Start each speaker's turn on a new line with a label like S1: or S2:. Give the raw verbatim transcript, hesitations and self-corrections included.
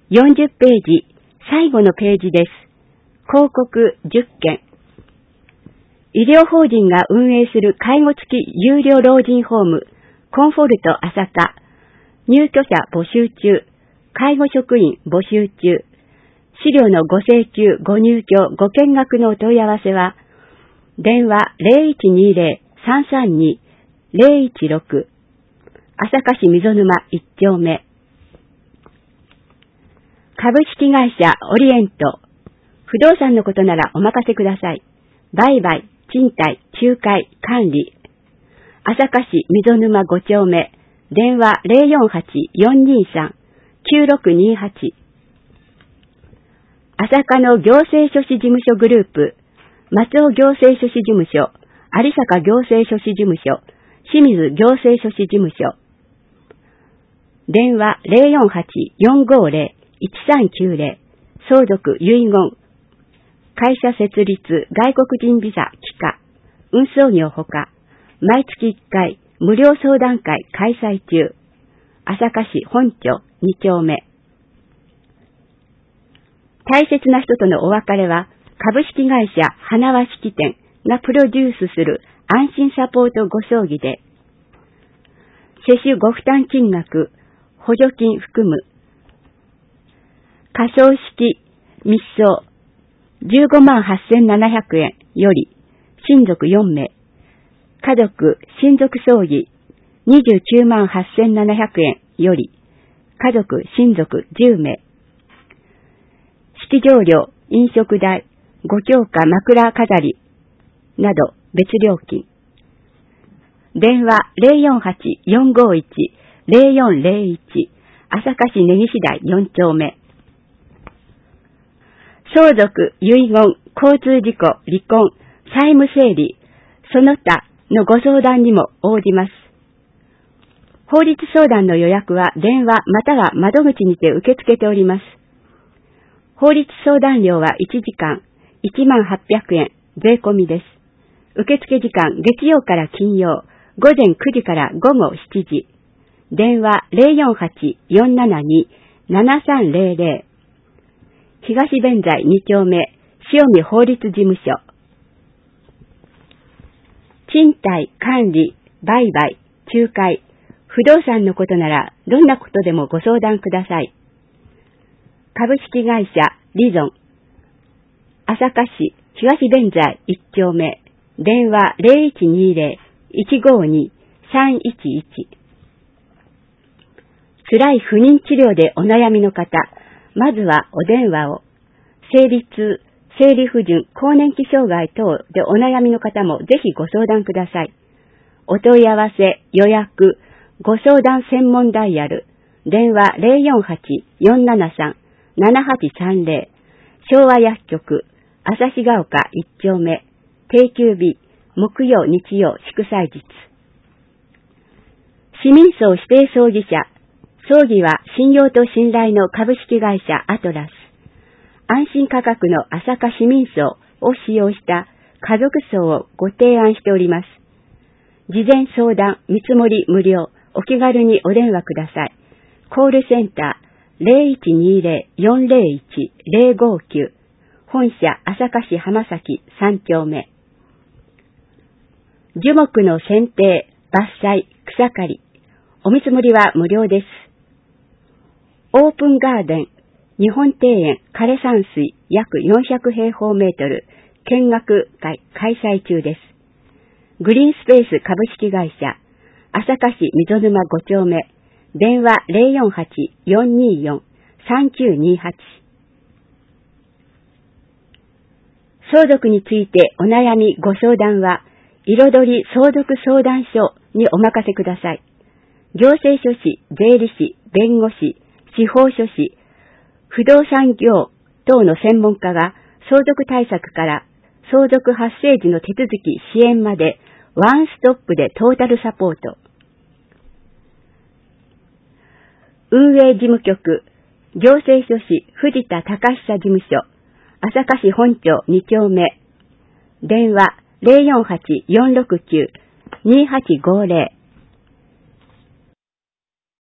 S1: よんじゅっページ、最後のページです。広告じゅっけん。医療法人が運営する介護付き有料老人ホーム、コンフォルト朝霞、入居者募集中、介護職員募集中、資料のご請求、ご入居、ご見学のお問い合わせは、電話 ゼロいちにゼロ さんさんに ゼロいちろく、朝霞市溝沼いっちょうめ。株式会社オリエント。不動産のことならお任せください。売買、賃貸、仲介、管理。朝霞市溝沼ごちょうめ。電話 ゼロよんはち よんにさん きゅうろくにはち。朝霞の行政書士事務所グループ。松尾行政書士事務所。有坂行政書士事務所。清水行政書士事務所。電話 ゼロよんはち よんごゼロ いちさんきゅうゼロ。相続遺言。会社設立外国人ビザ帰化。運送業ほか。毎月いっかい無料相談会開催中。朝霞市本町にちょうめ。大切な人とのお別れは株式会社花輪式典がプロデュースする安心サポートご葬儀で、施主ご負担金額、補助金含む、仮葬式密葬じゅうごまんはっせんななひゃくえんより親族よんめい、家族親族葬儀にじゅうきゅうまんはっせんななひゃくえんより家族親族じゅうめい、式場料、飲食代、ご強化枕飾りなど別料金。電話 ゼロよんはち よんごいち ゼロよんゼロいち 朝霞市根岸台よんちょうめ。相続、遺言、交通事故、離婚、債務整理、その他のご相談にも応じます。法律相談の予約は電話または窓口にて受け付けております。法律相談料はいちじかんいちまんはっぴゃくえん税込みです。受付時間月曜から金曜午前くじから午後しちじ。電話 ゼロよんはち よんななに ななさんゼロゼロ。東弁財にちょうめ塩見法律事務所。賃貸、管理、売買、仲介、不動産のことならどんなことでもご相談ください。株式会社リゾン。朝霞市東弁財いっちょうめ。電話 ゼロいちにゼロ いちごに さんいちいち。辛い不妊治療でお悩みの方、まずはお電話を。生理痛、生理不順、更年期障害等でお悩みの方もぜひご相談ください。お問い合わせ、予約、ご相談専門ダイヤル。電話 ゼロよんはち よんななさん ななはちさんゼロ。昭和薬局、旭ヶ丘いっちょうめ。定休日、木曜日曜祝祭日。市民葬指定葬儀社。葬儀は信用と信頼の株式会社アトラス。安心価格の朝霞市民葬を使用した家族葬をご提案しております。事前相談、見積もり無料、お気軽にお電話ください。コールセンター ゼロいちにゼロ よんゼロいち ゼロごきゅう。本社朝霞市浜崎さんちょうめ。樹木の剪定、伐採、草刈り。お見積もりは無料です。オープンガーデン、日本庭園枯山水約よんひゃくへいほうメートル見学会開催中です。グリーンスペース株式会社、朝霞市溝沼ごちょうめ。電話 ゼロよんはち よんによん さんきゅうにはち。相続についてお悩みご相談は、彩り相続相談所にお任せください。行政書士、税理士、弁護士、司法書士、不動産業等の専門家が相続対策から相続発生時の手続き支援までワンストップでトータルサポート。運営事務局、行政書士藤田隆久事務所、朝霞市本町にちょうめ。電話 ゼロよんはち よんろくきゅう にはちごゼロ。